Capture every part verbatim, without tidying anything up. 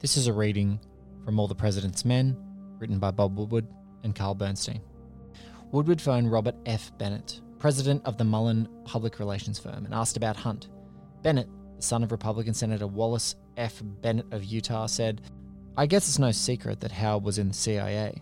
This is a reading from All the President's Men, written by Bob Woodward and Carl Bernstein. Woodward phoned Robert F. Bennett, president of the Mullen public relations firm, and asked about Hunt. Bennett, the son of Republican Senator Wallace F. Bennett of Utah, said, "I guess it's no secret that Howard was in the C I A."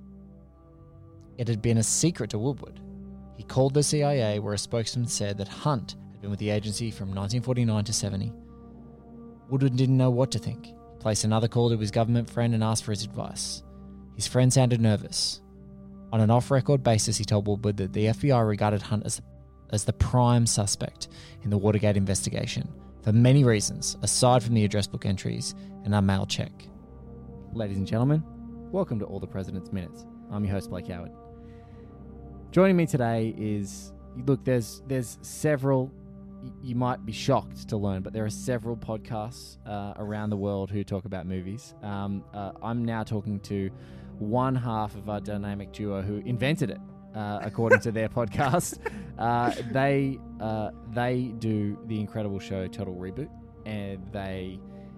It had been a secret to Woodward. He called the C I A, where a spokesman said that Hunt had been with the agency from nineteen forty-nine to seventy. Woodward didn't know what to think. He placed another call to his government friend and asked for his advice. His friend sounded nervous. On an off-record basis, he told Woodward that the F B I regarded Hunt as, as the prime suspect in the Watergate investigation for many reasons, aside from the address book entries and a mail check. Ladies and gentlemen, welcome to All the President's Minutes. I'm your host, Blake Howard. Joining me today is, look, there's there's several, you might be shocked to learn, but there are several podcasts uh, around the world who talk about movies. Um, uh, I'm now talking to one half of our dynamic duo who invented it, uh, according to their podcast. Uh, they uh, they do the incredible show Total Reboot, and they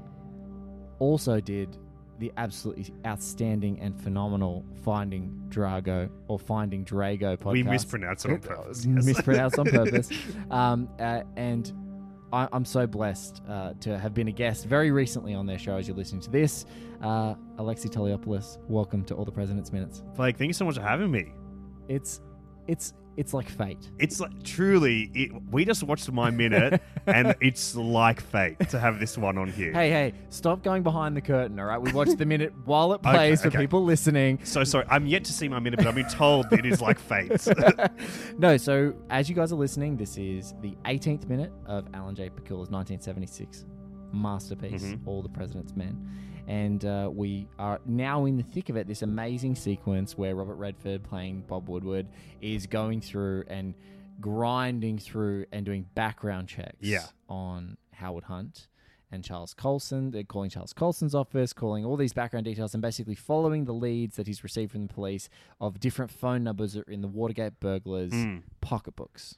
also did the absolutely outstanding and phenomenal Finding Drago or Finding Drago podcast. We mispronounced it on purpose. Yes. Mispronounced on purpose. Um, uh, and I, I'm so blessed uh, to have been a guest very recently on their show as you're listening to this. Uh, Alexi Toliopoulos, welcome to All the President's Minutes. Blake, thank you so much for having me. It's it's it's like fate. It's like truly, it, we just watched My Minute and it's like fate to have this one on here. Hey, hey, stop going behind the curtain, all right? We watched the minute while it plays okay, for okay. people listening. So sorry, I'm yet to see My Minute, but I've been told it is like fate. No, so as you guys are listening, this is the eighteenth minute of Alan J. Pakula's nineteen seventy-six masterpiece, mm-hmm. All the President's Men. And uh, we are now in the thick of it, this amazing sequence where Robert Redford, playing Bob Woodward, is going through and grinding through and doing background checks yeah. on Howard Hunt and Charles Colson. They're calling Charles Colson's office, calling all these background details, and basically following the leads that he's received from the police of different phone numbers in the Watergate burglars' mm. pocketbooks.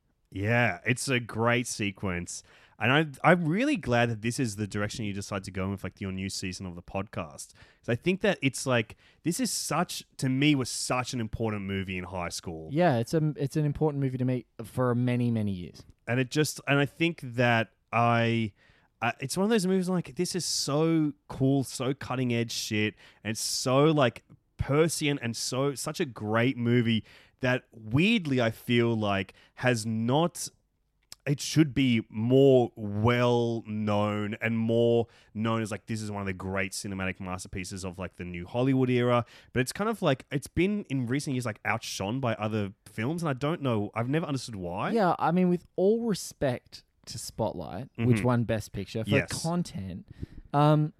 Yeah, it's a great sequence. And I, I'm really glad that this is the direction you decide to go with, like, your new season of the podcast. Because I think that it's like, this is such, to me, was such an important movie in high school. Yeah, it's a, it's an important movie to me for many, many years. And it just, and I think that I, uh, it's one of those movies like, this is so cool, so cutting edge shit, and so like prescient and so, such a great movie that weirdly I feel like has not... It should be more well known and more known as like this is one of the great cinematic masterpieces of like the new Hollywood era. But it's kind of like it's been in recent years like outshone by other films, and I don't know. I've never understood why. Yeah, I mean, with all respect to Spotlight, mm-hmm. which won Best Picture for yes. content, um,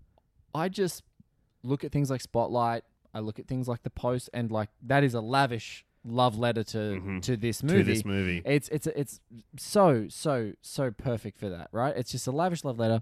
I just look at things like Spotlight. I look at things like The Post, and like that is a lavish love letter to mm-hmm. to this movie. To this movie. It's it's it's so so so perfect for that, right? It's just a lavish love letter.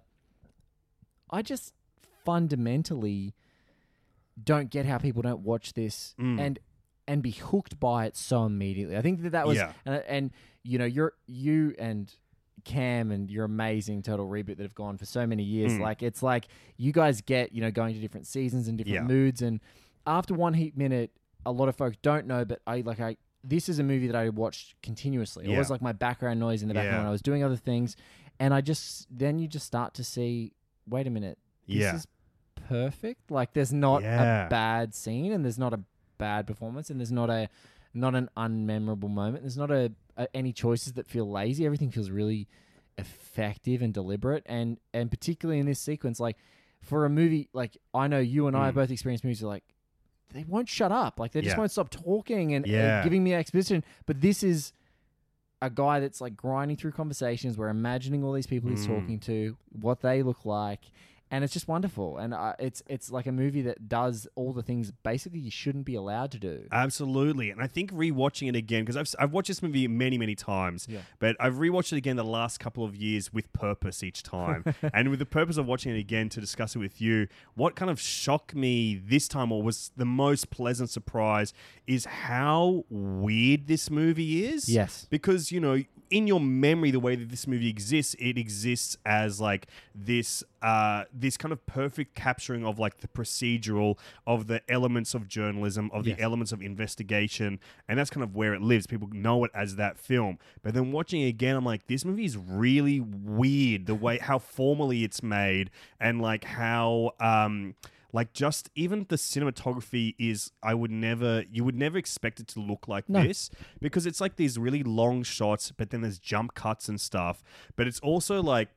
I just fundamentally don't get how people don't watch this mm. and and be hooked by it so immediately. I think that that was yeah. and, and you know, you're you and Cam and your amazing Total Reboot that have gone for so many years. Mm. Like it's like you guys get, you know, going to different seasons and different yeah. moods, and after One Heat Minute, a lot of folks don't know, but I like I. This is a movie that I watched continuously. It yeah. was like my background noise in the background yeah. when I was doing other things, and I just then you just start to see. Wait a minute, this yeah. is perfect. Like there's not yeah. a bad scene, and there's not a bad performance, and there's not a not an unmemorable moment. There's not a, a any choices that feel lazy. Everything feels really effective and deliberate, and and particularly in this sequence, like for a movie like I know you and I mm. have both experienced movies like. They won't shut up. Like, they just yeah. won't stop talking and, yeah. and giving me exposition. But this is a guy that's, like, grinding through conversations. We're imagining all these people he's mm. talking to, what they look like. And it's just wonderful. And uh, it's it's like a movie that does all the things basically you shouldn't be allowed to do. Absolutely. And I think rewatching it again, because I've, I've watched this movie many, many times, yeah. but I've rewatched it again the last couple of years with purpose each time. And with the purpose of watching it again to discuss it with you, what kind of shocked me this time, or was the most pleasant surprise, is how weird this movie is. Yes. Because, you know, in your memory, the way that this movie exists, it exists as like this uh, this kind of perfect capturing of like the procedural, of the elements of journalism, of Yes. the elements of investigation, and that's kind of where it lives. People know it as that film. But then watching it again, I'm like, this movie is really weird. The way how formally it's made, and like how. Um, Like just even the cinematography is, I would never, you would never expect it to look like No. this, because it's like these really long shots, but then there's jump cuts and stuff. But it's also like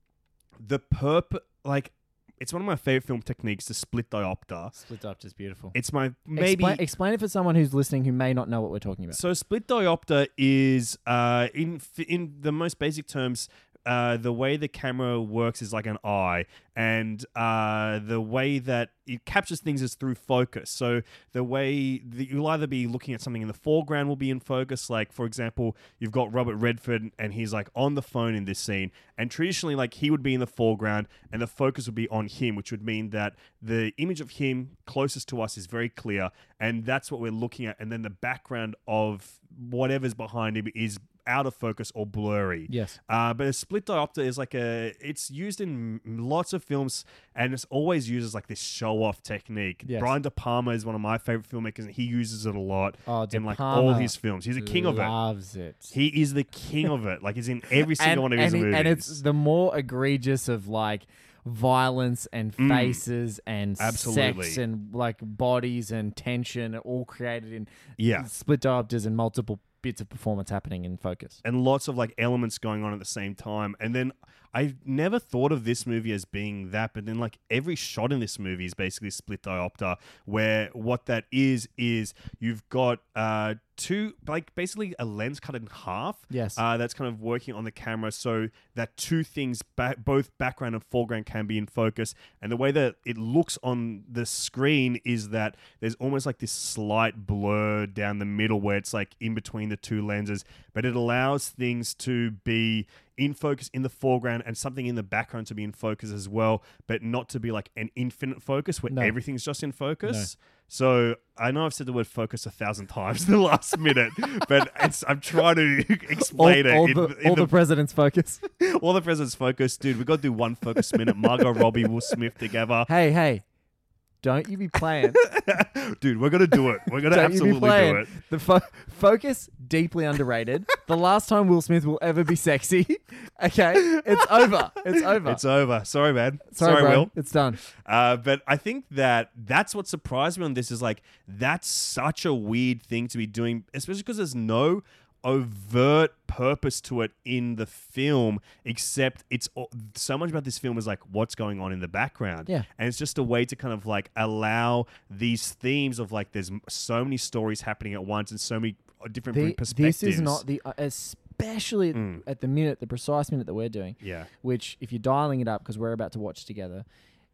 the perp, like it's one of my favorite film techniques, the split diopter. Split diopter is beautiful. It's my maybe. Explain, explain it for someone who's listening who may not know what we're talking about. So split diopter is, uh, in in the most basic terms, uh, the way the camera works is like an eye, and uh, the way that it captures things is through focus. So the way that you'll either be looking at something in the foreground will be in focus. Like, for example, you've got Robert Redford and he's like on the phone in this scene. And traditionally, like he would be in the foreground and the focus would be on him, which would mean that the image of him closest to us is very clear. And that's what we're looking at. And then the background of whatever's behind him is out of focus or blurry. Yes. Uh, but a split diopter is like a, it's used in lots of films and it's always used as like this show off technique. Yes. Brian De Palma is one of my favorite filmmakers and he uses it a lot Oh, De in like Palma all his films. He's a king of it. Loves it. He is the king of it. Like he's in every single and, one of and his it- movies. And it's the more egregious of like violence and Mm. faces and Absolutely. sex and like bodies and tension all created in Yeah. split diopters and multiple bits of performance happening in focus. and lots of like elements going on at the same time. And then I never thought of this movie as being that, but then like every shot in this movie is basically split diopter, where what that is is you've got uh two, like basically a lens cut in half. Yes. Uh, that's kind of working on the camera so that two things, ba- both background and foreground, can be in focus. And the way that it looks on the screen is that there's almost like this slight blur down the middle where it's like in between the two lenses, but it allows things to be in focus in the foreground and something in the background to be in focus as well, but not to be like an infinite focus where No. everything's just in focus. So I know I've said the word focus a thousand times in the last minute, but it's, I'm trying to explain all, all it. the, in, in all the, the president's focus. all the president's focus, dude. We got to do one focus minute. Margot Robbie, Will Smith together, Hey, hey, don't you be playing. dude. We're gonna do it. We're gonna Don't you be absolutely playing. do it. The fo- focus, deeply underrated. The last time Will Smith will ever be sexy. Okay, it's over. It's over. It's over. Sorry, man. Sorry, bro. Will. It's done. Uh, but I think that that's what surprised me on this is like that's such a weird thing to be doing, especially because there's no overt purpose to it in the film, except it's so much about this film is like what's going on in the background. Yeah. And it's just a way to kind of like allow these themes of like there's so many stories happening at once and so many different The- perspectives. this is not the, uh, especially Mm. at the minute, the precise minute that we're doing, Yeah. which if you're dialing it up, because we're about to watch together,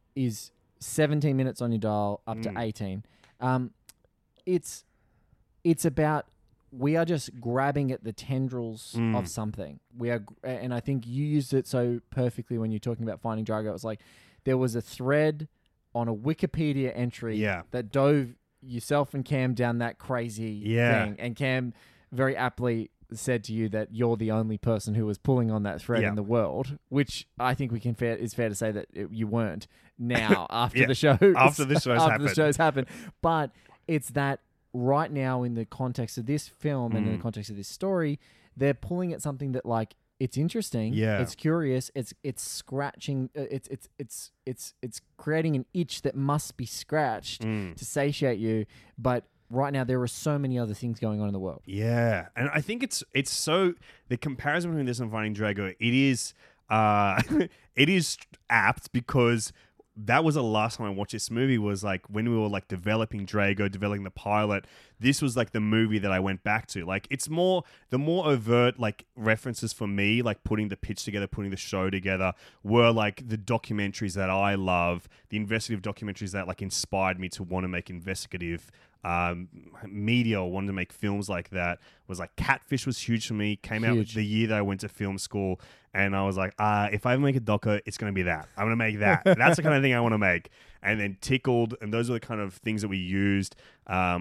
is seventeen minutes on your dial up to Mm. eighteen. Um, it's it's about we are just grabbing at the tendrils Mm. of something. We are, and I think you used it so perfectly when you're talking about Finding Drago. It was like there was a thread on a Wikipedia entry Yeah. that dove yourself and Cam down that crazy Yeah. thing, and Cam very aptly said to you that you're the only person who was pulling on that thread Yeah. in the world, which I think we can fair is fair to say that it, you weren't now after Yeah. the show After the show's after happened. the show's happened. But it's that right now in the context of this film and in Mm. the context of this story, they're pulling at something that like it's interesting, Yeah. it's curious, it's it's scratching, uh, it's it's it's it's it's creating an itch that must be scratched Mm. to satiate you, but right now there are so many other things going on in the world. Yeah, and I think it's it's so the comparison between this and Finding Drago, it is uh it is apt because that was the last time I watched this movie was like when we were like developing Drago, developing the pilot. This was like the movie that I went back to. Like it's more the more overt like references for me, like putting the pitch together, putting the show together, were like the documentaries that I love, the investigative documentaries that like inspired me to want to make investigative um, media or wanted to make films like that. Was like Catfish was huge for me. Came out Huge. the year that I went to film school, and I was like, uh, if I ever make a doco, it's going to be that. I'm going to make that. That's the kind of thing I want to make. And then Tickled, and those are the kind of things that we used. Um,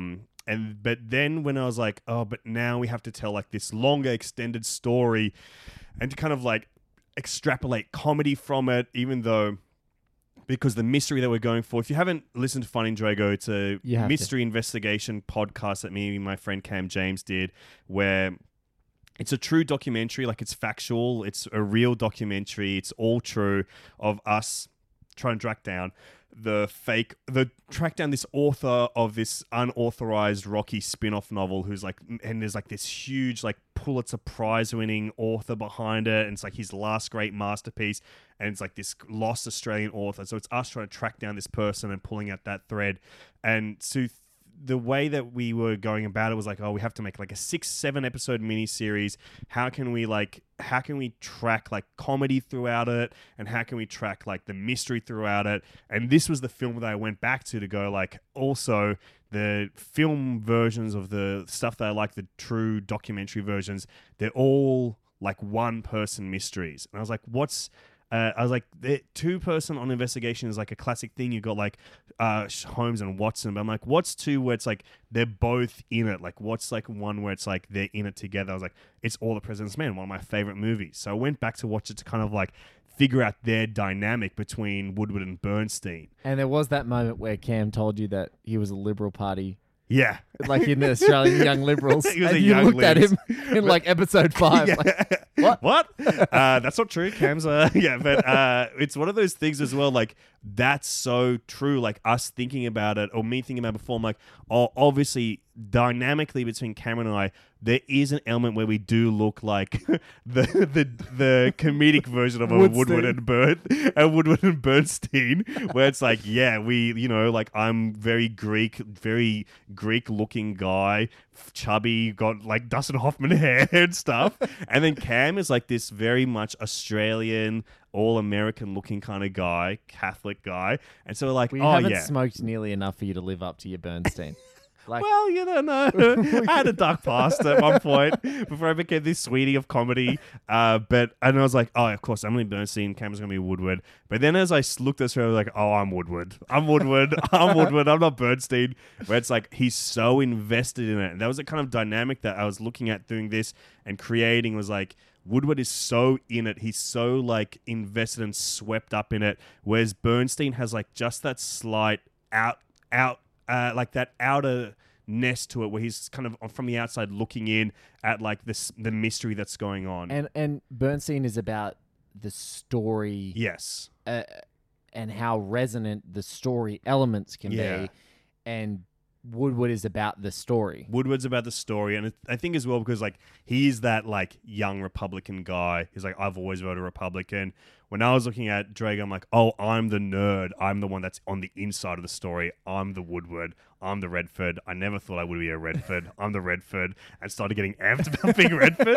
And but then when I was like, oh, but now we have to tell like this longer extended story and to kind of like extrapolate comedy from it, even though because the mystery that we're going for, if you haven't listened to Finding Drago, it's a You have mystery investigation podcast that me and my friend Cam James did, where it's a true documentary, like it's factual, it's a real documentary, it's all true of us trying to track down the fake, the track down this author of this unauthorized Rocky spin-off novel who's like, and there's like this huge like Pulitzer Prize winning author behind it, and it's like his last great masterpiece, and it's like this lost Australian author. So it's us trying to track down this person and pulling out that thread. And so th- the way that we were going about it was like, oh, we have to make like a six, seven episode miniseries. How can we like, how can we track like comedy throughout it? And how can we track like the mystery throughout it? And this was the film that I went back to to go like, also the film versions of the stuff that I like, the true documentary versions, they're all like one person mysteries. And I was like, what's, Uh, I was like, the two-person on investigation is like a classic thing. You've got like uh, Holmes and Watson, but I'm like, what's two where it's like they're both in it? Like, what's like one where it's like they're in it together? I was like, it's All the President's Men, one of my favorite movies. So I went back to watch it to kind of like figure out their dynamic between Woodward and Bernstein. And there was that moment where Cam told you that he was a Liberal Party. Yeah. Like in the Australian Young Liberals. He was and a you Young looked at Libs. him in like episode five. Yeah. Like, what? What? Uh, that's not true. Cam's, uh, yeah, but uh, it's one of those things as well. Like, that's so true. Like, us thinking about it, or me thinking about it before, I'm like, oh, obviously, dynamically between Cameron and I, there is an element where we do look like the the the comedic version of a Woodstein. Woodward and Bern, a Woodward and Bernstein, where it's like, yeah, we, you know, like I'm very Greek, very Greek looking guy, chubby, got like Dustin Hoffman hair and stuff, and then Cam is like this very much Australian, all American looking kind of guy, Catholic guy, and so we're like, We oh haven't yeah. smoked nearly enough for you to live up to your Bernstein. Like, Well, you don't know. I had a dark past at one point before I became this sweetie of comedy. Uh, but and I was like, oh, of course, Emily Bernstein, Cam's going to be Woodward. But then as I looked at her, I was like, oh, I'm Woodward. I'm Woodward. I'm Woodward. I'm not Bernstein. Where it's like, he's so invested in it. And that was the kind of dynamic that I was looking at doing this and creating, was like, Woodward is so in it. He's so like invested and swept up in it. Whereas Bernstein has like just that slight out, out, Uh, like that outer nest to it, where he's kind of from the outside looking in at like this the mystery that's going on. and and Bernstein is about the story, yes, uh, and how resonant the story elements can Yeah. be, and Woodward is about the story. Woodward's about the story, and it, I think as well because like he's that like young Republican guy. He's like, I've always voted Republican. When I was looking at Drago, I'm like, oh, I'm the nerd. I'm the one that's on the inside of the story. I'm the Woodward. I'm the Redford. I never thought I would be a Redford. I'm the Redford, and started getting amped about being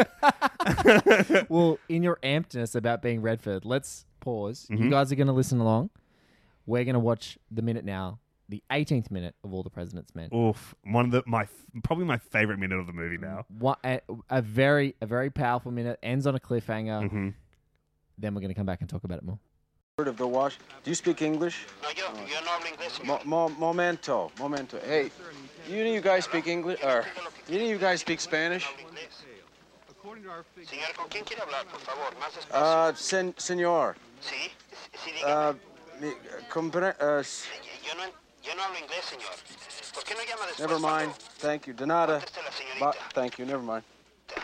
Redford. Well, in your ampedness about being Redford, let's pause. Mhm. You guys are going to listen along. We're going to watch the minute now, the eighteenth minute of All the President's Men. Oof, one of the my probably my favorite minute of the movie now. What, a, a very a very powerful minute, ends on a cliffhanger. Mm-hmm. Then we're going to come back and talk about it more. Of the wash. Do you speak English? No, yo, yo no hablo inglés, Mo- señor. mo- momento, momento. Hey, you know you guys speak English, or you know you guys speak Spanish? No hablo inglés. Señor, ¿con quién quiere hablar, por favor? Más despacio. Uh, sen- senor. Sí, sí, dígame. Uh, mi- compre- uh, s- Yo no, yo no hablo inglés, señor. ¿Por qué no llama después? never mind. cuando Thank you. De nada. conteste la señorita? Ba- thank you. Never mind.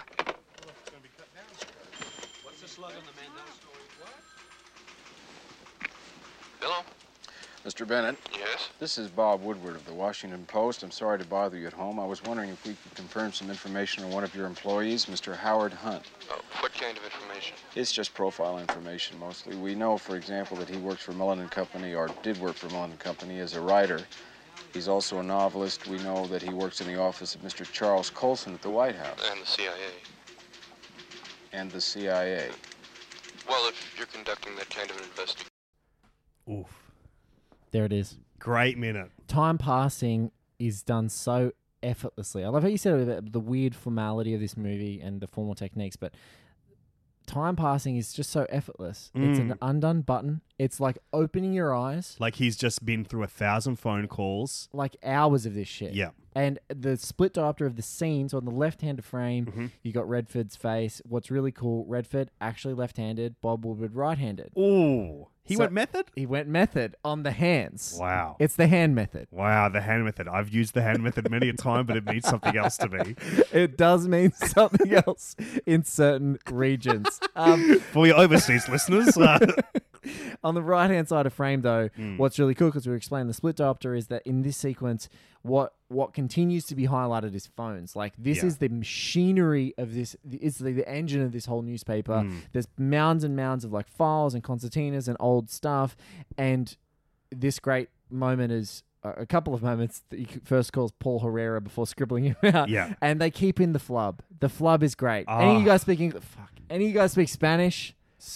Hello? Mister Bennett, Yes? this is Bob Woodward of the Washington Post. I'm sorry to bother you at home. I was wondering if we could confirm some information on one of your employees, Mister Howard Hunt. Oh, what kind of information? It's just profile information mostly. We know, for example, that he works for Mullen and Company, or did work for Mullen and Company as a writer. He's also a novelist. We know that he works in the office of Mister Charles Colson at the White House And the C I A. and the C I A. Well, if you're conducting that kind of an investigation. Oof, There it is. great minute. Time passing is done so effortlessly. I love how you said about the weird formality of this movie and the formal techniques, but time passing is just so effortless. It's an Mm. undone button. It's like opening your eyes, Like he's just been through a thousand phone calls. like hours of this shit. Yeah. And the split diopter of the scenes on the left-handed frame, Mm-hmm. you got Redford's face. What's really cool, Redford actually left-handed, Bob Woodward right-handed. Ooh. He So- went method? He went method on the hands. Wow. It's the hand method. Wow, the hand method. I've used the hand method many a time, but it means something else to me. It does mean something else in certain regions. Um, For your overseas listeners, uh, on the right-hand side of frame, though, Hmm. what's really cool, because we were explaining the split diopter, is that in this sequence, what what continues to be highlighted is phones. Like, this Yeah. is the machinery of this, it's the, the engine of this whole newspaper. Hmm. There's mounds and mounds of, like, files and concertinas and old stuff, and this great moment is uh, a couple of moments that he first calls Paul Herrera before scribbling him out. Yeah. And they keep in the flub. The flub is great. Any of Ah. you guys speaking... Fuck. Any of you guys speak Spanish?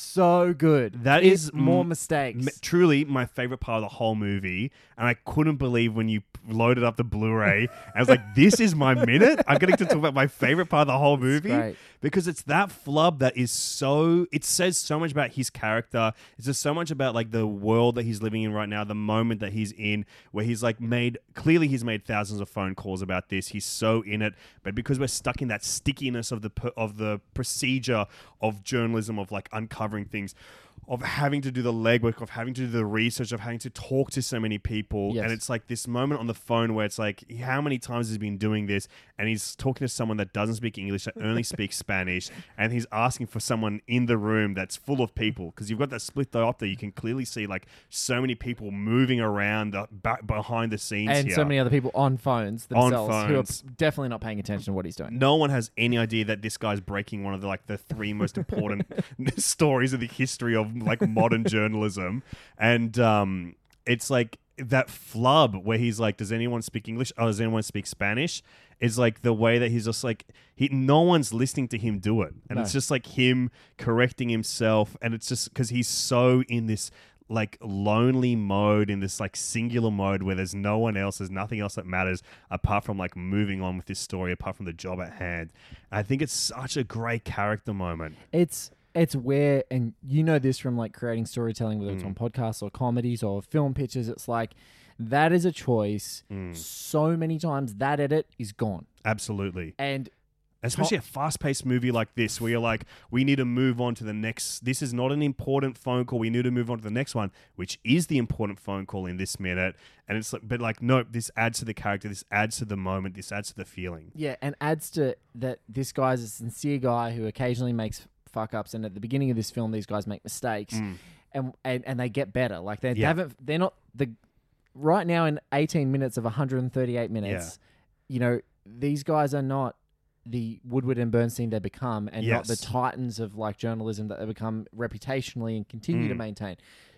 So good. That It's is more m- mistakes. m- truly my favorite part of the whole movie. And I couldn't believe when you loaded up the Blu-ray. I was like, this is my minute? I'm getting to talk about my favorite part of the whole movie. great. Because it's that flub that is so... It says so much about his character. It's just so much about like the world that he's living in right now, the moment that he's in, where he's like made... Clearly he's made thousands of phone calls about this. He's so in it. But because we're stuck in that stickiness of the per- of the procedure of journalism, of like uncovering things, of having to do the legwork, of having to do the research, of having to talk to so many people. Yes. And it's like this moment on the phone where it's like, how many times has he been doing this? And he's talking to someone that doesn't speak English, that only speaks Spanish. And he's asking for someone in the room that's full of people. Because you've got that split diopter. You can clearly see like so many people moving around the, back behind the scenes and here. so many other people on phones On themselves who are phones. definitely not paying attention to what he's doing. No one has any idea that this guy's breaking one of the like the three most important stories of the history of like modern journalism. And um it's like that flub where he's like, does anyone speak English? Oh, does anyone speak Spanish? Is like the way that he's just like he no one's listening to him do it. And No. it's just like him correcting himself, and it's just because he's so in this like lonely mode, in this like singular mode where there's no one else, there's nothing else that matters apart from like moving on with this story, apart from the job at hand. And I think it's such a great character moment. It's it's where, and you know this from like creating storytelling, whether it's on podcasts or comedies or film pitches, it's like that is a choice. So many times that edit is gone. Absolutely. And Especially a fast-paced movie like this, where you're like, we need to move on to the next. This is not an important phone call. We need to move on to the next one, which is the important phone call in this minute. And it's like, but like, nope. This adds to the character. This adds to the moment. This adds to the feeling. yeah, and adds to that this guy's a sincere guy who occasionally makes fuck ups, and at the beginning of this film these guys make mistakes and, and and they get better. Like they, they Yeah. haven't they're not the right now in eighteen minutes of one hundred thirty-eight minutes, you know, these guys are not the Woodward and Bernstein they become, and not the Yes. titans of like journalism that they become reputationally and continue to Mm. maintain.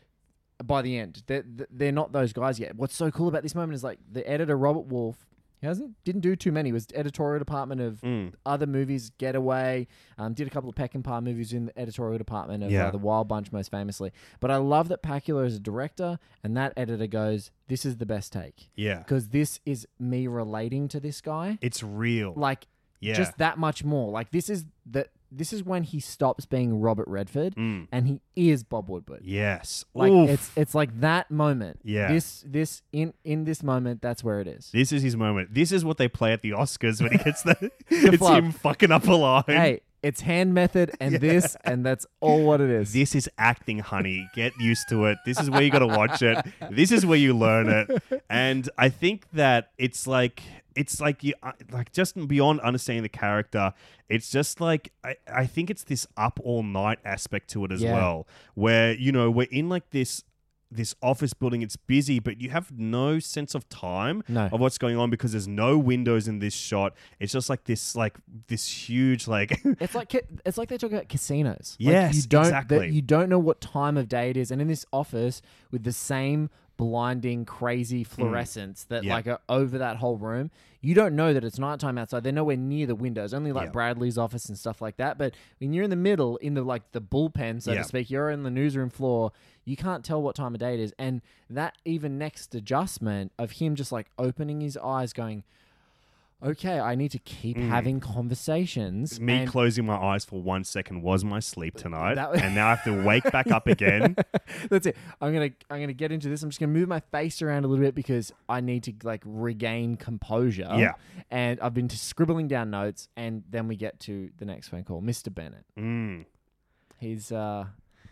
By the end, they're, they're not those guys yet. What's so cool about this moment is like the editor Robert Wolfe, he hasn't didn't do too many. He was editorial department of Mm. other movies, Getaway, um, did a couple of Peckinpah movies in the editorial department of Yeah. uh, The Wild Bunch, most famously. But I love that Pakula is a director, and that editor goes, "This is the best take Yeah. because this is me relating to this guy, It's real. like yeah. just that much more. Like this is the this is when he stops being Robert Redford Mm. and he is Bob Woodward." Yes. Like Oof. it's it's like that moment. Yeah. This this in in this moment, that's where it is. This is his moment. This is what they play at the Oscars when he gets the. it's flub. him fucking up a line. Hey, it's hand method and this, and that's all what it is. This is acting, honey. Get used to it. This is where you got to watch it. This is where you learn it. And I think that it's like it's like you uh, like just beyond understanding the character. It's just like I, I think it's this up all night aspect to it as Yeah. well, where you know we're in like this. This office building, it's busy, but you have no sense of time No. of what's going on because there's no windows in this shot. It's just like this, like this huge, like It's like ca- it's like they talk about casinos. Like Yes, you don't, exactly. that you don't know what time of day it is, and in this office with the same blinding, crazy fluorescence that Mm. Yeah. like are over that whole room, you don't know that it's nighttime outside. They're nowhere near the windows, only like Yeah. Bradley's office and stuff like that. But when you're in the middle, in the like the bullpen, so Yeah. to speak, you're in the newsroom floor. You can't tell what time of day it is, and that even next adjustment of him just like opening his eyes, going, okay, I need to keep having conversations. Me and closing my eyes for one second was my sleep tonight, That was- and now I have to wake back up again. That's it. I'm gonna I'm gonna get into this. I'm just gonna move my face around a little bit because I need to like regain composure. Yeah. And I've been just scribbling down notes, and then we get to the next phone call. Mister Bennett. Mm. He's uh,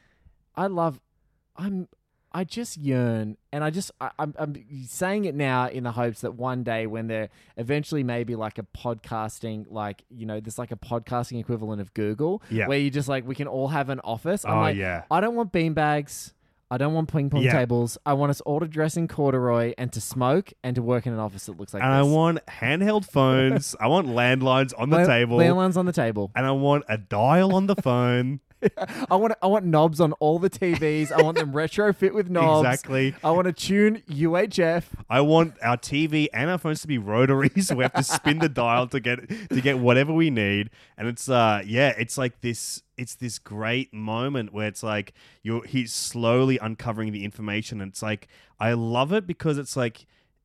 I love. I'm. I just yearn, and I just I, I'm I'm saying it now in the hopes that one day when there eventually maybe like a podcasting, like you know, there's like a podcasting equivalent of Google, Yeah. where you just like we can all have an office. I'm Oh, like, yeah. I don't want beanbags. I don't want ping pong Yeah. tables. I want us all to dress in corduroy and to smoke and to work in an office that looks like And I this. want handheld phones. I want landlines on the Land- table. landlines on the table. And I want a dial on the phone. I want I want knobs on all the T Vs. I want them retrofit with knobs. Exactly. I want to tune U H F. I want our T V and our phones to be rotary, so we have to spin the dial to get to get whatever we need. And it's uh yeah, it's like this it's this great moment where it's like you're he's slowly uncovering the information, and it's like I love it because it's like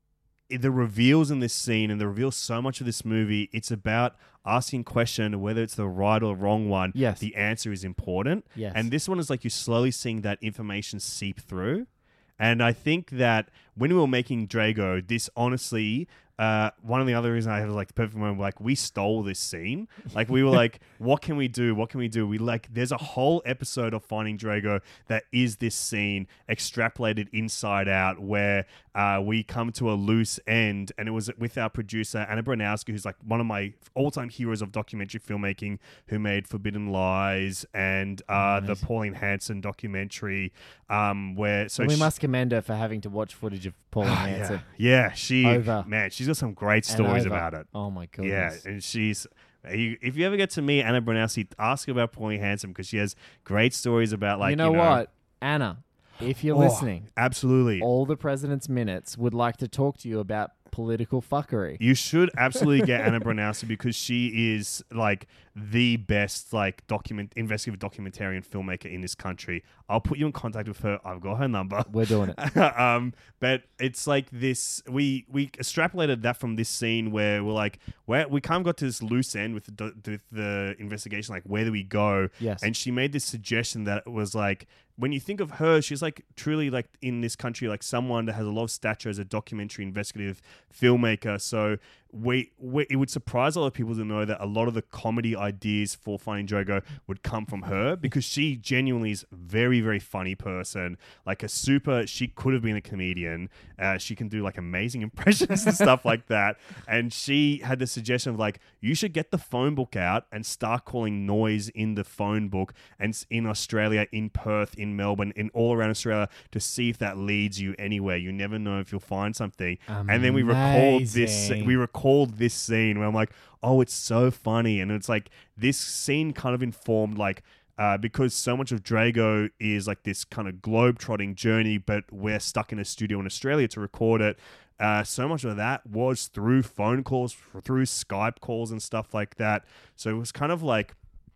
the reveals in this scene and the reveals so much of this movie. It's about asking question whether it's the right or wrong one. Yes. The answer is important. Yes. And this one is like you're slowly seeing that information seep through. And I think that when we were making Drago, this honestly, uh, one of the other reasons I have like the perfect moment, like we stole this scene. Like we were like, what can we do? What can we do? We like, there's a whole episode of Finding Drago that is this scene extrapolated inside out where uh, we come to a loose end, and it was with our producer, Anna Bronowski, who's like one of my all-time heroes of documentary filmmaking, who made Forbidden Lies and uh, the Pauline Hanson documentary, um, where, so we she- must commend her for having to watch footage of Pauline yeah, Hanson. yeah, she, Over. man, she's got some great and stories over. about it. Oh my Yeah, goodness. and she's. you- If you ever get to meet Anna Bronowski, ask her about Pauline Hanson because she has great stories about like you know what, Anna? If you're Oh, listening, absolutely. all the President's Minutes would like to talk to you about political fuckery. You should absolutely get Anna Bronowski because she is like the best like document investigative documentarian filmmaker in this country. I'll put you in contact with her. I've got her number. We're doing it. um, but it's like this. We we extrapolated that from this scene where we're like, where we kind of got to this loose end with the with the investigation. Like, where do we go? Yes. And she made this suggestion that it was like, when you think of her, she's like truly like in this country, like someone that has a lot of stature as a documentary investigative filmmaker. So we, we it would surprise a lot of people to know that a lot of the comedy ideas for Finding Drago would come from her because she genuinely is a very, very funny person. Like a super, she could have been a comedian. Uh, she can do like amazing impressions and stuff like that. And she had the suggestion of like, you should get the phone book out and start calling noise in the phone book and s- in Australia, in Perth, in Melbourne, in all around Australia to see if that leads you anywhere. You never know if you'll find something. And then we recalled this, Amazing. we recalled this scene where I'm like, oh, it's so funny. And it's like, this scene kind of informed like, uh, because so much of Drago is like this kind of globe-trotting journey, but we're stuck in a studio in Australia to record it. Uh, so much of that was through phone calls, through Skype calls and stuff like that. So it was kind of like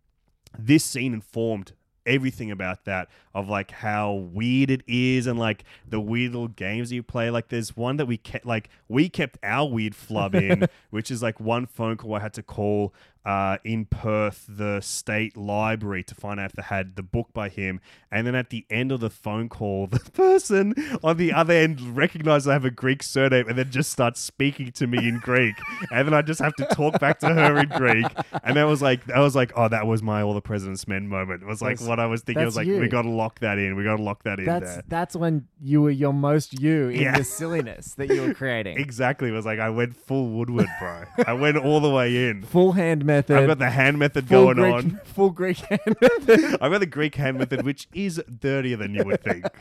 this scene informed everything about that, of like how weird it is and like the weird little games you play. Like there's one that we kept, like we kept our weird flub in, which is like one phone call I had to call uh, in Perth, the state library, to find out if they had the book by him. And then at the end of the phone call, the person on the other end recognizes I have a Greek surname and then just starts speaking to me in Greek. And then I just have to talk back to her in Greek. And that was like, I was like, oh, that was my All the President's Men moment. It was like That's- what I was thinking. I was that's like, you. we got to lock that in. We got to lock that in That's there. that's when you were your most you in Yeah. the silliness that you were creating. Exactly. It was like, I went full Woodward, bro. I went all the way in. Full hand method. I've got the hand method full going Greek, on. Full Greek hand method. I've got the Greek hand method, which is dirtier than you would think.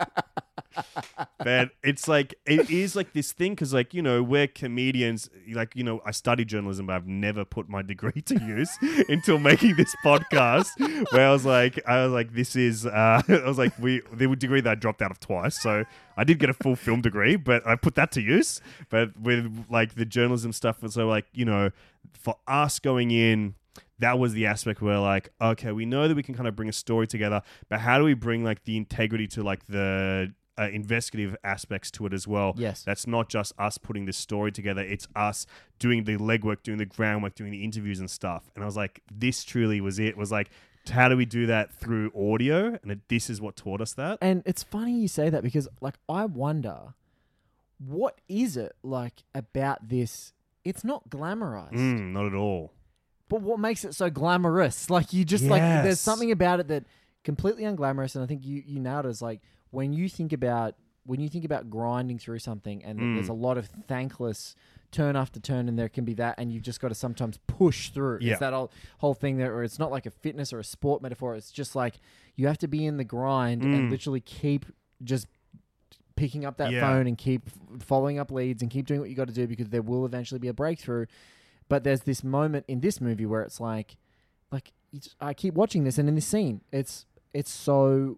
But it's like, it is like this thing because, like, you know, we're comedians. Like, you know, I studied journalism, but I've never put my degree to use until making this podcast. Where I was like, I was like, this is, uh, I was like, we the degree that I dropped out of twice. So I did get a full film degree, but I put that to use. But with like the journalism stuff, so like, you know, for us going in, that was the aspect where like, okay, we know that we can kind of bring a story together, but how do we bring like the integrity to like the uh, investigative aspects to it as well. Yes. That's not just us putting this story together. It's us doing the legwork, doing the groundwork, doing the interviews and stuff. And I was like, this truly was it. It was like, how do we do that through audio? And it, this is what taught us that. And it's funny you say that because, like, I wonder, what is it like about this? It's not glamorized. Mm, not at all. But what makes it so glamorous? Like, you just, like, Yes. there's something about it that completely unglamorous. And I think you, you nailed it as, like, when you think about, when you think about grinding through something and Mm. there's a lot of thankless turn after turn and there can be that and you've just got to sometimes push through. Yeah. It's that whole, whole thing there, or it's not like a fitness or a sport metaphor. It's just like you have to be in the grind Mm. and literally keep just picking up that Yeah. phone and keep f- following up leads and keep doing what you got to do because there will eventually be a breakthrough. But there's this moment in this movie where it's like, like it's, I keep watching this and in this scene, it's it's so,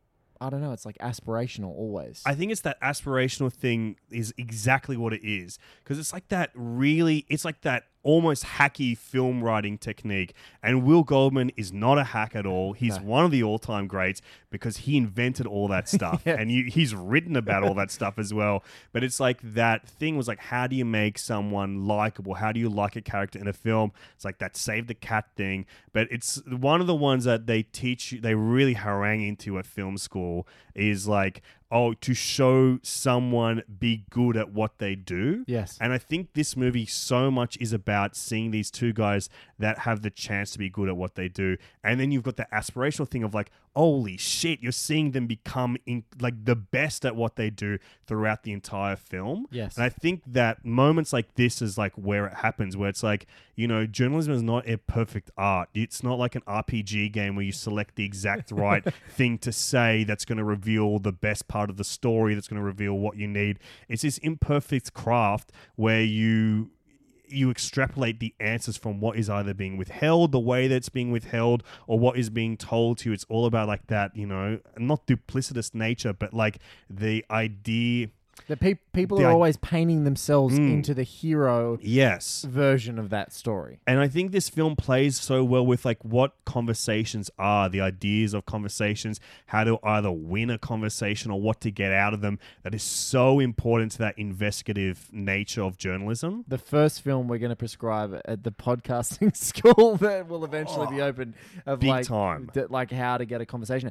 I don't know, it's like aspirational always. I think it's that aspirational thing is exactly what it is. Because it's like that really, it's like that almost hacky film writing technique. And Will Goldman is not a hack at all. He's No. one of the all-time greats because he invented all that stuff. Yes. And you, he's written about all that stuff as well. But it's like that thing was like, how do you make someone likable? How do you like a character in a film? It's like that save the cat thing. But it's one of the ones that they teach you, they really harangue into at film school is like, oh, to show someone be good at what they do. Yes. And I think this movie so much is about seeing these two guys that have the chance to be good at what they do. And then you've got the aspirational thing of like, holy shit, you're seeing them become in, like the best at what they do throughout the entire film. Yes. And I think that moments like this is like where it happens, where it's like, you know, journalism is not a perfect art. It's not like an R P G game where you select the exact right thing to say that's going to reveal the best part of the story, that's going to reveal what you need. It's this imperfect craft where you you extrapolate the answers from what is either being withheld, the way that it's being withheld, or what is being told to you. It's all about like that, you know, not duplicitous nature, but like the idea. The pe- people The are i- always painting themselves Mm. into the hero Yes. version of that story. And I think this film plays so well with like what conversations are, the ideas of conversations, how to either win a conversation or what to get out of them. That is so important to that investigative nature of journalism. The first film we're going to prescribe at the podcasting school that will eventually be open of big like, time. th- like how to get a conversation.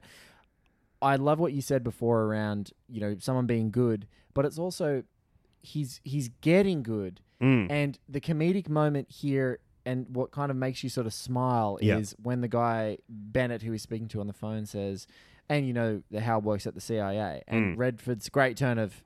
I love what you said before around, you know, someone being good, but it's also he's he's getting good. Mm. And the comedic moment here and what kind of makes you sort of smile Yeah. is when the guy Bennett who he's speaking to on the phone says, and you know the how it works at the C I A, and Mm. Redford's great turn of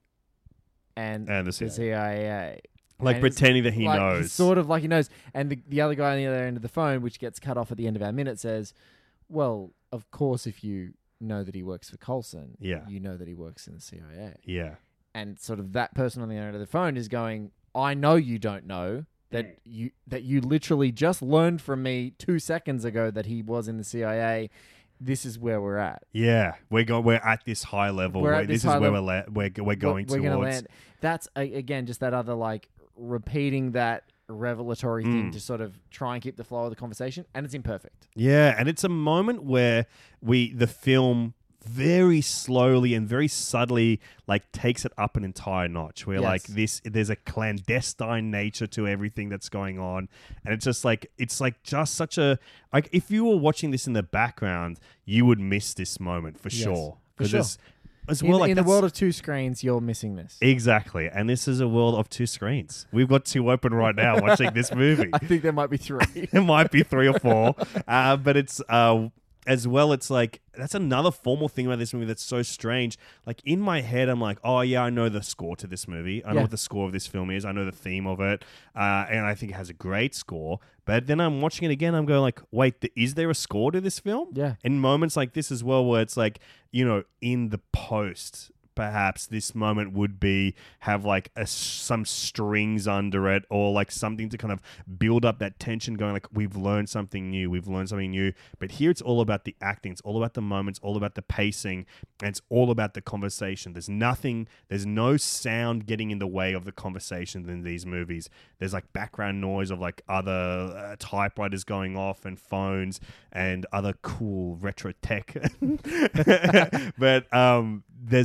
and, And the the C I A. C I A. Like And it's pretending that he like, knows. he's sort of like he knows. And the, the other guy on the other end of the phone, which gets cut off at the end of our minute, says, well, of course, if you know that he works for Coulson, Yeah. you know that he works in the C I A. Yeah. And sort of that person on the other end of the phone is going, I know you don't know that you that you literally just learned from me two seconds ago that he was in the C I A. This is where we're at. Yeah. We're go- We're at this high level. We're at Where this this high is where level. we're, la- we're, we're going we're, we're towards. gonna land. That's a, again just that other like repeating that revelatory thing Mm. to sort of try and keep the flow of the conversation, and it's imperfect. Yeah, and it's a moment where we the film very slowly and very subtly like takes it up an entire notch. Where Yes. like this, there's a clandestine nature to everything that's going on, and it's just like it's like just such a like if you were watching this in the background, you would miss this moment for Yes, sure. for 'Cause sure. it's- As In, well, like in the that's- world of two screens, you're missing this. exactly, and this is a world of two screens. We've got two open right now watching this movie. I think there might be three. It might be three or four, uh, but it's uh, as well. It's like that's another formal thing about this movie that's so strange. Like in my head, I'm like, oh yeah, I know the score to this movie. I know Yeah. what the score of this film is. I know the theme of it, uh, and I think it has a great score. But then I'm watching it again. I'm going like, wait, th- is there a score to this film? Yeah. In moments like this as well, where it's like, you know, in the post. Perhaps this moment would be have like a, some strings under it or like something to kind of build up that tension going like we've learned something new, we've learned something new. But here it's all about the acting, it's all about the moments, all about the pacing, and it's all about the conversation. There's nothing, there's no sound getting in the way of the conversation in these movies. There's like background noise of like other uh, typewriters going off and phones and other cool retro tech. But um, there's nothing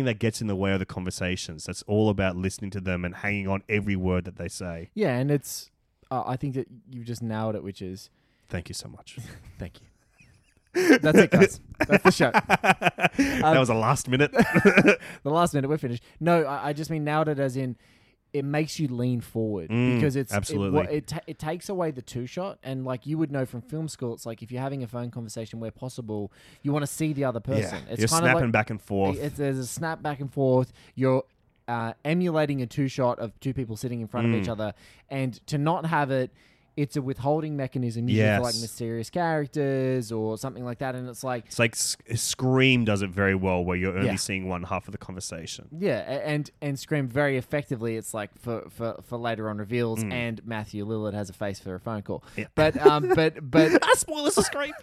anything that gets in the way of the conversations. That's all about listening to them and hanging on every word that they say. Yeah, and it's. Uh, I think that you've just nailed it, which is. Thank you so much. Thank you. That's it, guys. That's the show. that Um, was a last minute. The last minute, we're finished. No, I, I just mean nailed it as in it makes you lean forward Mm, because it's absolutely. it, it, ta- it takes away the two shot, and like you would know from film school, it's like if you're having a phone conversation where possible, you want to see the other person. Yeah, It's you're kind of snapping like back and forth. it's, there's a snap back and forth. You're uh, emulating a two shot of two people sitting in front Mm. of each other, and to not have it. It's a withholding mechanism usually for like Yes. mysterious characters or something like that, and it's like It's like S- Scream does it very well, where you're only Yeah. seeing one half of the conversation. yeah, a- and and Scream very effectively. It's like for for, for later on reveals, Mm. and Matthew Lillard has a face for a phone call. Yeah. But um, but but Spoilers for Scream.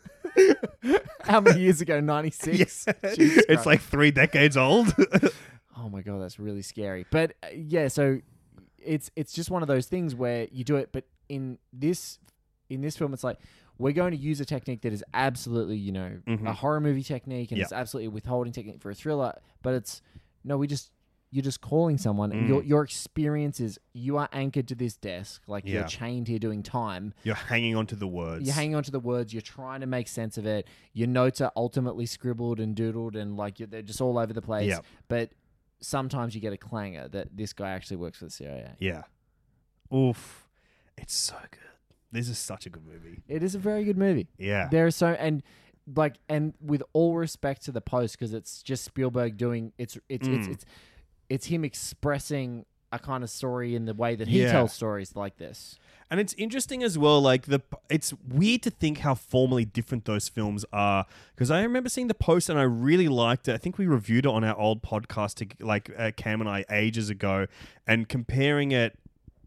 how many years ago? ninety-six. Yeah. Jesus It's Christ. like three decades old. Oh my god, that's really scary. But uh, yeah, so it's it's just one of those things where you do it, but in this in this film, it's like we're going to use a technique that is absolutely, you know, Mhm. a horror movie technique, and Yeah. it's absolutely a withholding technique for a thriller. But it's no, we just you're just calling someone, and Mm. your your experience is you are anchored to this desk, like Yeah. you're chained here doing time. You're hanging on to the words. You're hanging on to the words. You're trying to make sense of it. Your notes are ultimately scribbled and doodled, and like you're, they're just all over the place. Yeah. But sometimes you get a clanger that this guy actually works for the C I A. Yeah. Oof. It's so good. This is such a good movie. It is a very good movie. Yeah. There are so and like and with all respect to the post, because it's just Spielberg doing it's it's it's Mm. it's it's him expressing a kind of story in the way that he Yeah. tells stories like this. And it's interesting as well, like the it's weird to think how formally different those films are, because I remember seeing the post and I really liked it. I think we reviewed it on our old podcast, to, like uh, Cam and I, ages ago, and comparing it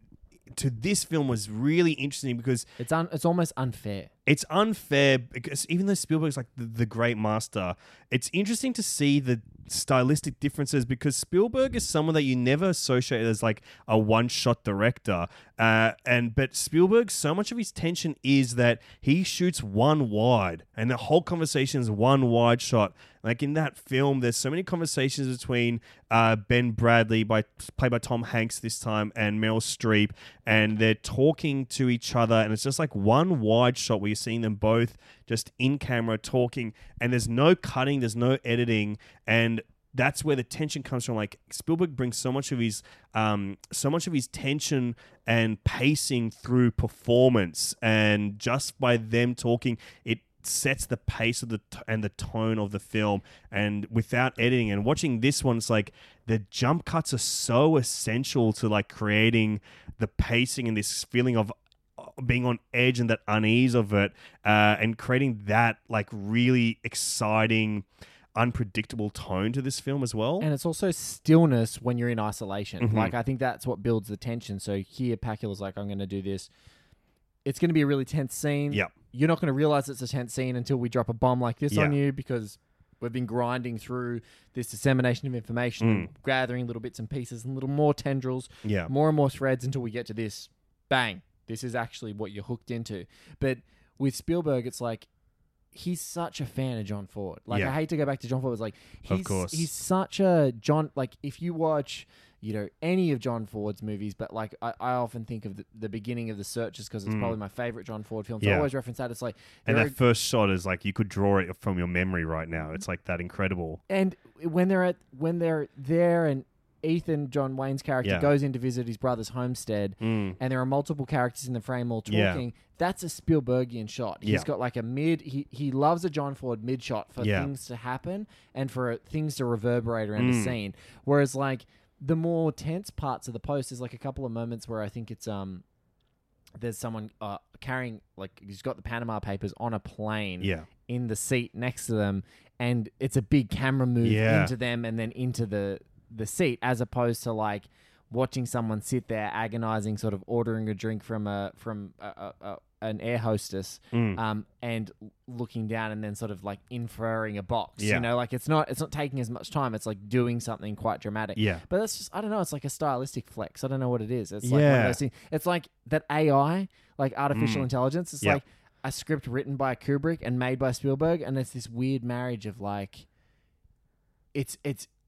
to this film was really interesting because It's un, it's almost unfair. it's unfair because even though Spielberg's like the, the great master, it's interesting to see the stylistic differences because Spielberg is someone that you never associate as like a one-shot director. Uh, and but Spielberg, so much of his tension is that he shoots one wide and the whole conversation is one wide shot. Like in that film, there's so many conversations between uh, Ben Bradley, by played by Tom Hanks this time, and Meryl Streep, and they're talking to each other, and it's just like one wide shot where you're seeing them both just in camera talking, and there's no cutting, there's no editing, and that's where the tension comes from. Like Spielberg brings so much of his, um, so much of his tension and pacing through performance, and just by them talking, it sets the pace of the t- and the tone of the film. And without editing, and watching this one, it's like the jump cuts are so essential to like creating the pacing and this feeling of being on edge and that unease of it, uh, and creating that like really exciting, unpredictable tone to this film as well. And it's also stillness when you're in isolation. Mhm. Like, I think that's what builds the tension. So here, Pacula's like, I'm going to do this. It's going to be a really tense scene. Yep. You're not going to realize it's a tense scene until we drop a bomb like this Yeah. on you, because we've been grinding through this dissemination of information and gathering little bits and pieces and little more tendrils, yeah. more and more threads until we get to this. Bang. This is actually what you're hooked into. But with Spielberg, it's like, he's such a fan of John Ford. Like, Yeah. I hate to go back to John Ford. It's like, he's, Of course. he's such a John, like, if you watch, you know, any of John Ford's movies, but like, I, I often think of the, the beginning of The Search just because it's Mm. probably my favorite John Ford film. So I Yeah. always reference that. It's like, And there that are- first shot is like you could draw it from your memory right now. It's like that incredible. and when they're at, when they're there and Ethan, John Wayne's character, Yeah. goes in to visit his brother's homestead, Mm. and there are multiple characters in the frame all Yeah. talking. That's a Spielbergian shot. He's Yeah. got like a mid. He he loves a John Ford mid shot for Yeah. things to happen and for uh, things to reverberate around the Mm. scene. Whereas like the more tense parts of the post, there's like a couple of moments where I think it's um there's someone uh, carrying, like, he's got the Panama Papers on a plane Yeah. in the seat next to them, and it's a big camera move Yeah. into them and then into the the seat, as opposed to like watching someone sit there agonizing, sort of ordering a drink from a from a, a, a, an air hostess, Mm. um, and looking down and then sort of like inferring a box. Yeah. You know, like it's not it's not taking as much time. It's like doing something quite dramatic. Yeah. But that's just, I don't know. It's like a stylistic flex. I don't know what it is. It's like one of Yeah. those things. It's like that A I, like artificial Mm. intelligence. It's Yep. like a script written by Kubrick and made by Spielberg, and it's this weird marriage of like, it's it's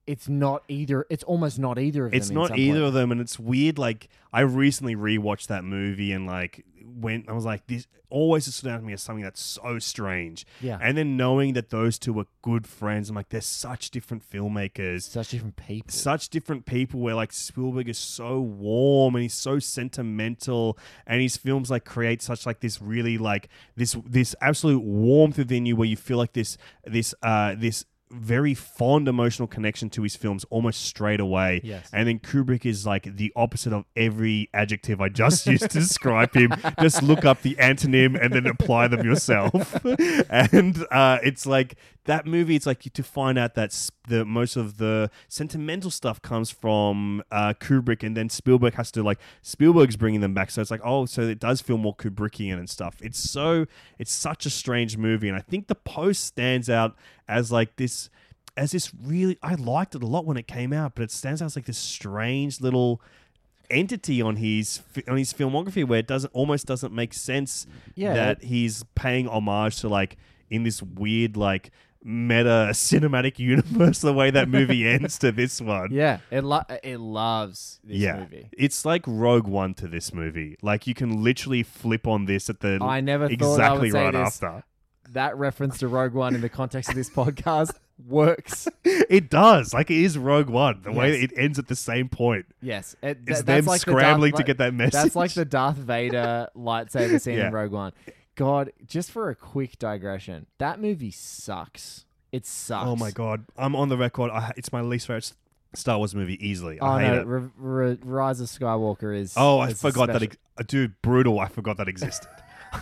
it's not either. It's almost not either of them. It's in not some either point. of them, and it's weird. Like I recently rewatched that movie, and like when I was like, this always just stood out to me as something that's so strange. Yeah. And then knowing that those two were good friends, I'm like, they're such different filmmakers. Such different people. Such different people where like Spielberg is so warm and he's so sentimental, and his films like create such like this really like this this absolute warmth within you where you feel like this this uh this very fond emotional connection to his films almost straight away. Yes. And then Kubrick is like the opposite of every adjective I just used to describe him. Just look up the antonym and then apply them yourself. And uh, it's like that movie, it's like to find out that s- the most of the sentimental stuff comes from uh, Kubrick, and then Spielberg has to like Spielberg's bringing them back. So it's like, oh, so it does feel more Kubrickian and stuff. It's so it's such a strange movie, and I think The Post stands out as like this as this really I liked it a lot when it came out, but it stands out as like this strange little entity on his on his filmography where it doesn't almost doesn't make sense Yeah. that he's paying homage to like in this weird like meta cinematic universe the way that movie ends to this one. Yeah, it lo- it loves this yeah, movie. it's like Rogue One to this movie. Like you can literally flip on this at the I never thought exactly I would say right this. after. That reference to Rogue One in the context of this podcast works. It does. Like it is Rogue One. The way Yes. it ends at the same point. Yes, it, It's th- them that's like the Darth- scrambling to like- get that message. That's like the Darth Vader lightsaber scene Yeah. in Rogue One. God, just for a quick digression, that movie sucks. It sucks. Oh my god! I'm on the record. I, it's my least favorite Star Wars movie easily. Oh I hate no, it. R- R- Rise of Skywalker is. Oh, I is forgot that. special. Ex- uh, dude, brutal. I forgot that existed.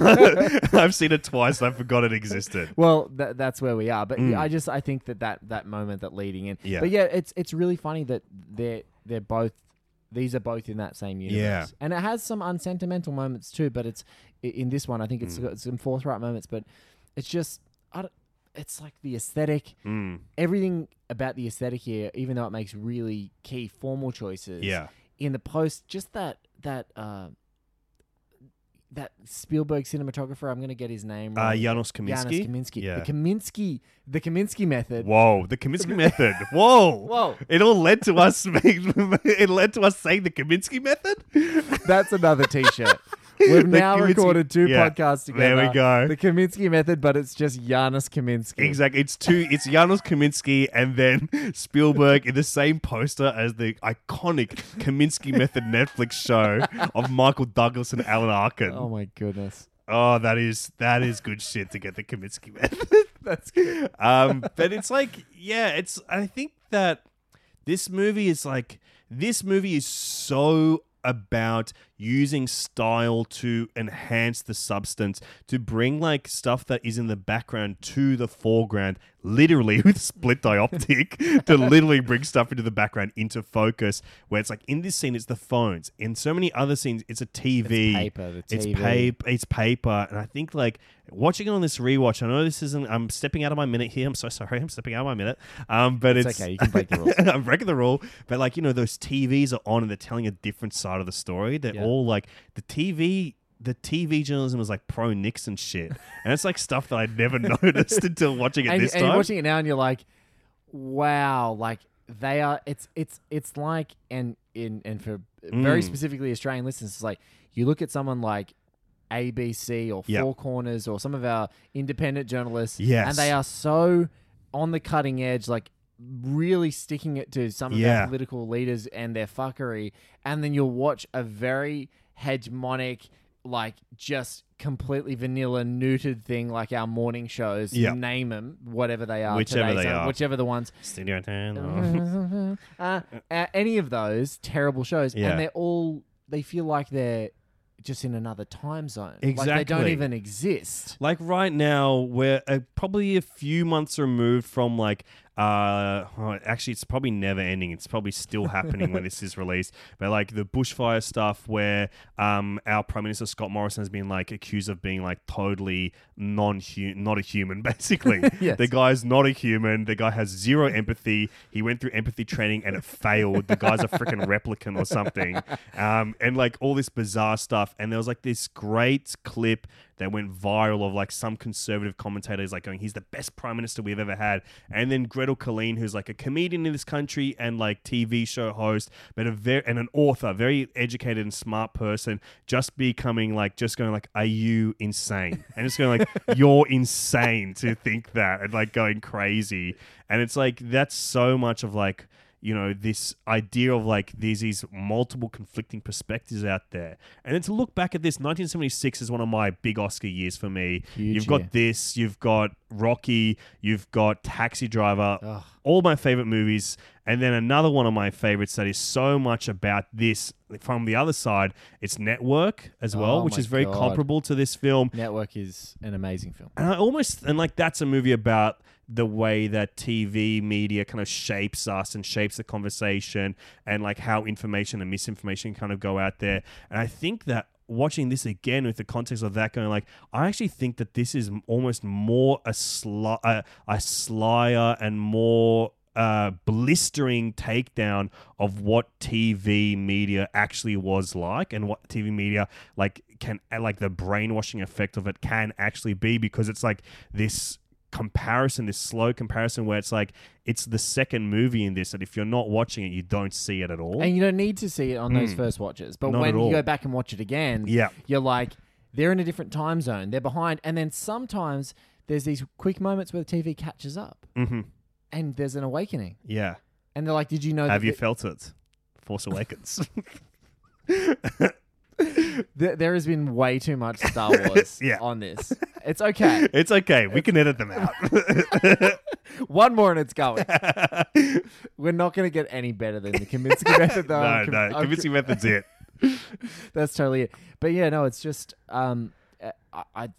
I've seen it twice. And I forgot it existed. Well, that, that's where we are. But Mm. I just I think that, that that moment that leading in. Yeah. But yeah, it's it's really funny that they're they're both these are both in that same universe. Yeah. And it has some unsentimental moments too. But it's i- in this one I think it's Mm. got some forthright moments. But it's just I don't, it's like the aesthetic. Mm. Everything about the aesthetic here, even though it makes really key formal choices. Yeah. In the post, just that that. Uh, that Spielberg cinematographer, I'm going to get his name Uh, wrong. Janos Janusz Kaminski. Kaminski. Yeah. The Kaminski, the Kaminski method. Whoa, the Kaminsky method. Whoa. Whoa. It all led to us. It led to us saying the Kaminsky method. That's another T-shirt. We've The now Kaminski- recorded two yeah. podcasts together. There we go. The Kaminski method, but it's just Janusz Kaminski. Exactly. It's two. It's Janos Kaminski and then Spielberg in the same poster as the iconic Kaminsky Method Netflix show of Michael Douglas and Alan Arkin. Oh my goodness. Oh, that is that is good shit to get the Kaminsky Method. That's good. Um, but it's like, yeah, it's. I think that this movie is like this movie is so about using style to enhance the substance, to bring like stuff that is in the background to the foreground, literally with split dioptic, to literally bring stuff into the background into focus. Where it's like in this scene, it's the phones. In so many other scenes, it's a T V. It's paper, the It's T V. paper. It's paper, and I think like watching it on this rewatch. I know this isn't. I'm stepping out of my minute here. I'm so sorry. I'm stepping out of my minute. Um, but It's it's, okay, you can break the rules. I'm breaking the rule. But like you know, those T Vs are on, and they're telling a different side of the story. They're Yeah. all like the T V. The T V journalism was like pro Nixon shit, and it's like stuff that I never noticed until watching it And, this and time. you're watching it now, and you're like, wow, like they are. It's it's it's like, and in and for very Mm. specifically Australian listeners, it's like you look at someone like A B C or Yep. Four Corners or some of our independent journalists, Yes. and they are so on the cutting edge, like really sticking it to some of Yeah. our political leaders and their fuckery, and then you'll watch a very hegemonic, like just completely vanilla neutered thing like our morning shows. Yep. Name them, whatever they are, Whichever today, they so are. whichever the ones. Studio ten. uh, uh, any of those terrible shows, Yeah. and they're all they feel like they're just in another time zone. Like they don't Exactly. even exist. Like right now, we're uh, probably a few months removed from like, uh, oh, actually, it's probably never ending. It's probably still happening when this is released. But like the bushfire stuff, where um, our Prime Minister Scott Morrison has been like accused of being like totally non not a human, basically. Yes. The guy's not a human. The guy has zero empathy. He went through empathy training and it failed. The guy's a freaking replicant or something. Um, and like all this bizarre stuff. And there was like this great clip that went viral of like some conservative commentators like going, he's the best prime minister we've ever had. And then Gretel Colleen, who's like a comedian in this country and like T V show host, but a very and an author, very educated and smart person, just becoming like just going like, are you insane? And just going like, you're insane to think that, and like going crazy. And it's like that's so much of like, you know, this idea of like there's these multiple conflicting perspectives out there. And then to look back at this, nineteen seventy-six is one of my big Oscar years for me. Huge you've got year. this, you've got Rocky, you've got Taxi Driver, Ugh. all my favorite movies. And then another one of my favorites that is so much about this from the other side, it's Network as well, Oh which my is very God. comparable to this film. Network is an amazing film. And I almost, and like that's a movie about the way that T V media kind of shapes us and shapes the conversation and like how information and misinformation kind of go out there. And I think that watching this again with the context of that going like, I actually think that this is almost more a, sly, a, a slyer and more uh, blistering takedown of what T V media actually was like and what T V media like can, like the brainwashing effect of it can actually be, because it's like this comparison, this slow comparison where it's like it's the second movie in this, and if you're not watching it, you don't see it at all. And you don't need to see it on those Mm. first watches. But Not when at you all. go back and watch it again, Yeah. you're like, they're in a different time zone. They're behind. And then sometimes there's these quick moments where the T V catches up Mm-hmm. and there's an awakening. Yeah. And they're like, did you know Have that you the- felt it? Force Awakens. There, there has been way too much Star Wars Yeah. on this. It's okay. It's okay. We can edit them out. One more and it's going. We're not going to get any better than the Kaminsky method, though. no, I'm com- no. I'm Convincing method's it. That's totally it. But yeah, no, it's just um, uh, I, I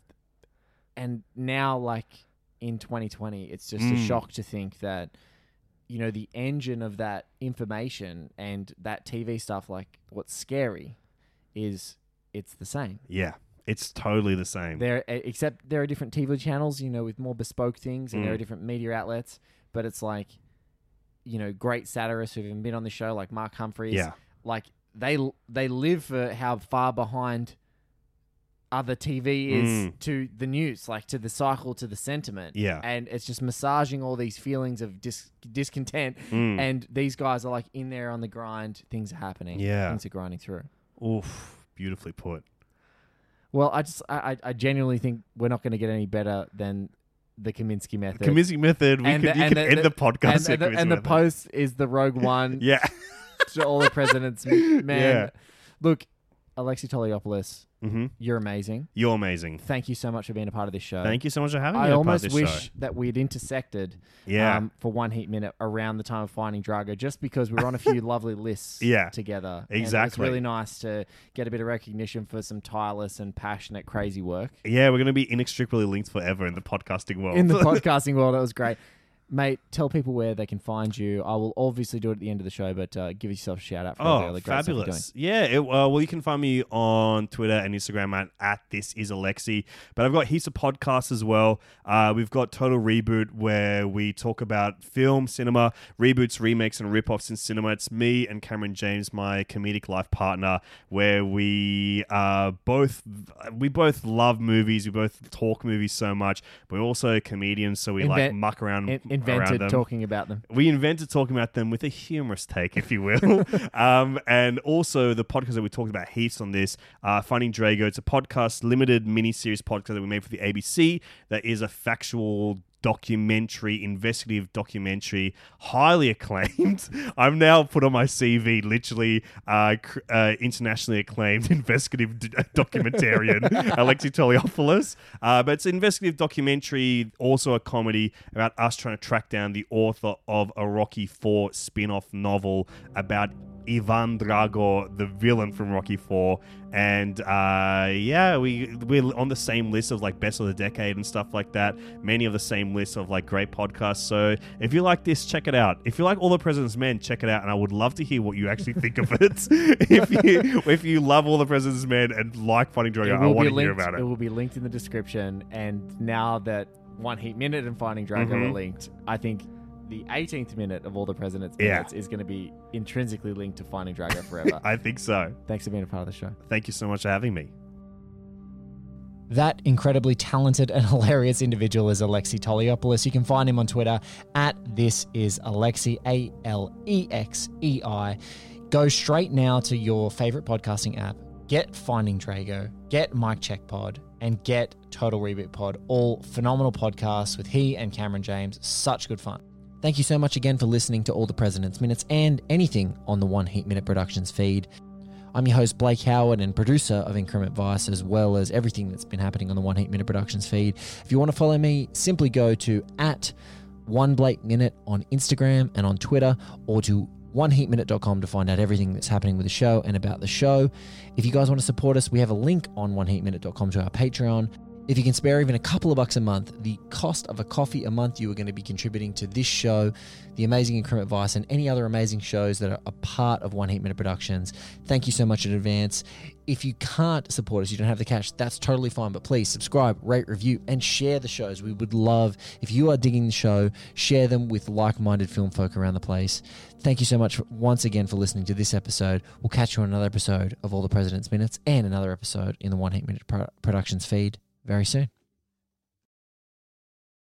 and now like in twenty twenty, it's just a Mm. shock to think that you know the engine of that information and that T V stuff. Like, what's scary is it's the same. Yeah. It's totally the same. There, e- except there are different T V channels, you know, with more bespoke things, and there Mm. are different media outlets. But it's like, you know, great satirists who've even been on the show, like Mark Humphries. Yeah. Like they they live for how far behind other T V is Mm. to the news, like to the cycle, to the sentiment. Yeah. And it's just massaging all these feelings of dis- discontent. Mm. And these guys are like in there on the grind. Things are happening. Yeah. Things are grinding through. Oof. Beautifully put. Well, I just I, I I genuinely think we're not going to get any better than the Kaminsky method. Convincing method. We And could, the- you and could the- end the- the podcast. and, with and the, Convincing and the Method. post is the Rogue One Yeah. to all the presidents. m- Man, Yeah. look, Alexi Toliopoulos, Mm-hmm. you're amazing. You're amazing. Thank you so much for being a part of this show. Thank you so much for having me. I as part of almost this wish show. that we'd intersected Yeah. um, for One Heat Minute around the time of Finding Drago, just because we were on a few lovely lists Yeah, together. And exactly. it's really nice to get a bit of recognition for some tireless and passionate, crazy work. Yeah, we're going to be inextricably linked forever in the podcasting world. In the podcasting world, that was great. Mate, tell people where they can find you. I will obviously do it at the end of the show, but uh, give yourself a shout out for all the Oh, other great stuff you're doing. fabulous. Yeah, it, uh, well, you can find me on Twitter and Instagram at, at This Is Alexi. But I've got heaps of podcasts as well. Uh, we've got Total Reboot, where we talk about film, cinema, reboots, remakes, and rip-offs in cinema. It's me and Cameron James, my comedic life partner, where we uh, both we both love movies. We both talk movies so much. We're also comedians, so we like Invent- muck around In- around invented them. talking about them. We invented talking about them with a humorous take, if you will. um, and also the podcast that we talked about heaps on this, uh, Finding Drago. It's a podcast, limited mini-series podcast that we made for the A B C that is a factual documentary, investigative documentary, highly acclaimed. I'm now put on my C V, literally uh, cr- uh, internationally acclaimed investigative d- documentarian, Alexi Toliopoulos. Uh, but it's an investigative documentary, also a comedy about us trying to track down the author of a Rocky four spin-off novel about Ivan Drago, the villain from Rocky four. And uh, yeah, we, we're on the same list of like best of the decade and stuff like that. Many of the same lists of like great podcasts. So if you like this, check it out. If you like All the President's Men, check it out. And I would love to hear what you actually think of it. if you if you love All the President's Men and like Finding Drago, I want to hear linked, about it. It will be linked in the description. And now that One Heat Minute and Finding Drago Mhm. are linked, I think the eighteenth minute of All the President's Yeah. Minutes is going to be intrinsically linked to Finding Drago forever. I think so. Thanks for being a part of the show. Thank you so much for having me. That incredibly talented and hilarious individual is Alexi Toliopoulos. You can find him on Twitter at This Is Alexi, A L E X E I. Go straight now to your favorite podcasting app. Get Finding Drago, get Mike Check Pod, and get Total Reboot Pod. All phenomenal podcasts with he and Cameron James. Such good fun. Thank you so much again for listening to All the President's Minutes and anything on the One Heat Minute Productions feed. I'm your host, Blake Howard, and producer of Increment Vice, as well as everything that's been happening on the One Heat Minute Productions feed. If you want to follow me, simply go to at one Blake Minute on Instagram and on Twitter, or to one heat minute dot com to find out everything that's happening with the show and about the show. If you guys want to support us, we have a link on one heat minute dot com to our Patreon. If you can spare even a couple of bucks a month, the cost of a coffee a month, you are going to be contributing to this show, the amazing Increment Vice, and any other amazing shows that are a part of One Heat Minute Productions. Thank you so much in advance. If you can't support us, you don't have the cash, that's totally fine. But please subscribe, rate, review, and share the shows. We would love, if you are digging the show, share them with like-minded film folk around the place. Thank you so much for, once again for listening to this episode. We'll catch you on another episode of All the President's Minutes and another episode in the One Heat Minute Pro- Productions feed very soon.